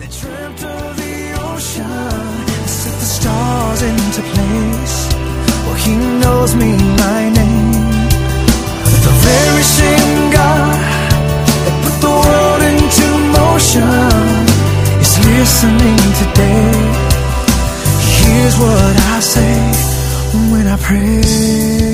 They dreamt of the ocean, set the stars into place. Well, he knows me by name. The very same God that put the world into motion is listening today. He hears what I say when I pray.